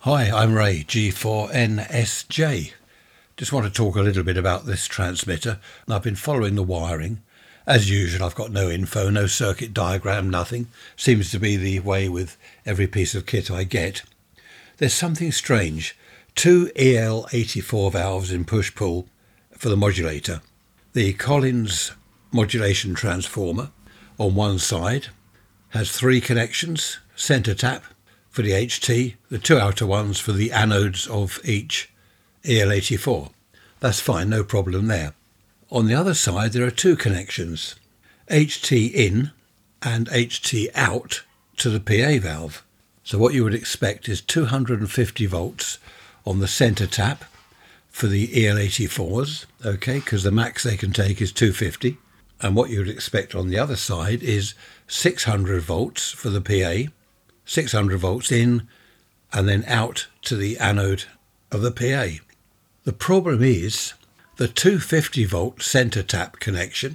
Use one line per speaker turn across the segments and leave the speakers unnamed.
Hi, I'm Ray, G4NSJ. Just want to talk a little bit about this transmitter. I've been following the wiring. As usual, I've got no info, no circuit diagram, nothing. Seems to be the way with every piece of kit I get. There's something strange. Two EL84 valves in push-pull for the modulator. The Collins modulation transformer on one side has three connections, centre tap for the HT, the two outer ones for the anodes of each EL84. That's fine, no problem there. On the other side there are two connections, HT in and HT out to the PA valve. So what you would expect is 250 volts on the centre tap for the EL84s, okay, because the max they can take is 250. And what you would expect on the other side is 600 volts for the PA, 600 volts in and then out to the anode of the PA. The problem is the 250 volt centre tap connection,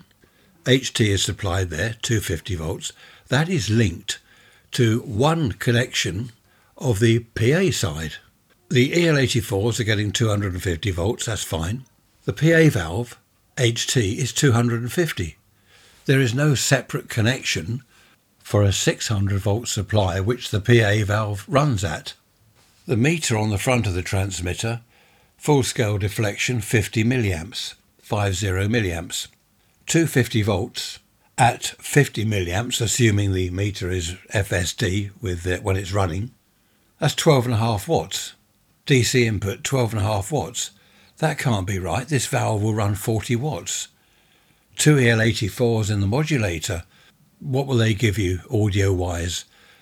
HT is supplied there, 250 volts, that is linked to one connection of the PA side. The EL84s are getting 250 volts, that's fine. The PA valve, HT, is 250. There is no separate connection for a 600 volt supply which the PA valve runs at. The meter on the front of the transmitter, full scale deflection 50 milliamps, 50 milliamps. 250 volts at 50 milliamps, assuming the meter is FSD with it when it's running, that's 12.5 watts. DC input 12.5 watts. That can't be right, this valve will run 40 watts. Two EL84s in the modulator, what will they give you audio wise?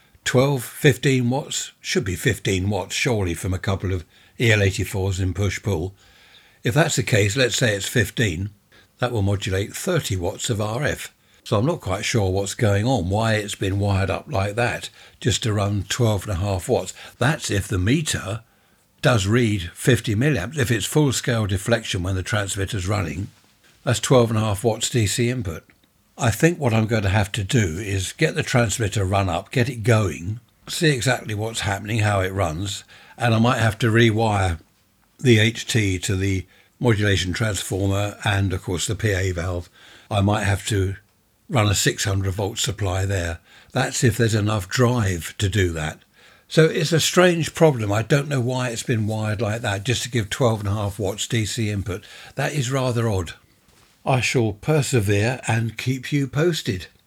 12, 15 watts? Should be 15 watts surely from a couple of EL84s in push-pull. If that's the case, let's say it's 15, that will modulate 30 watts of RF. So I'm not quite sure what's going on, why it's been wired up like that, just to run 12.5 watts. That's if the meter does read 50 milliamps. If it's full scale deflection when the transmitter's running, that's 12.5 watts DC input. I think what I'm going to have to do is get the transmitter run up, get it going, see exactly what's happening, how it runs, and I might have to rewire the HT to the modulation transformer and of course the PA valve. I might have to run a 600 volt supply there. That's if there's enough drive to do that. So it's a strange problem. I don't know why it's been wired like that, just to give 12.5 watts DC input. That is rather odd. I shall persevere and keep you posted.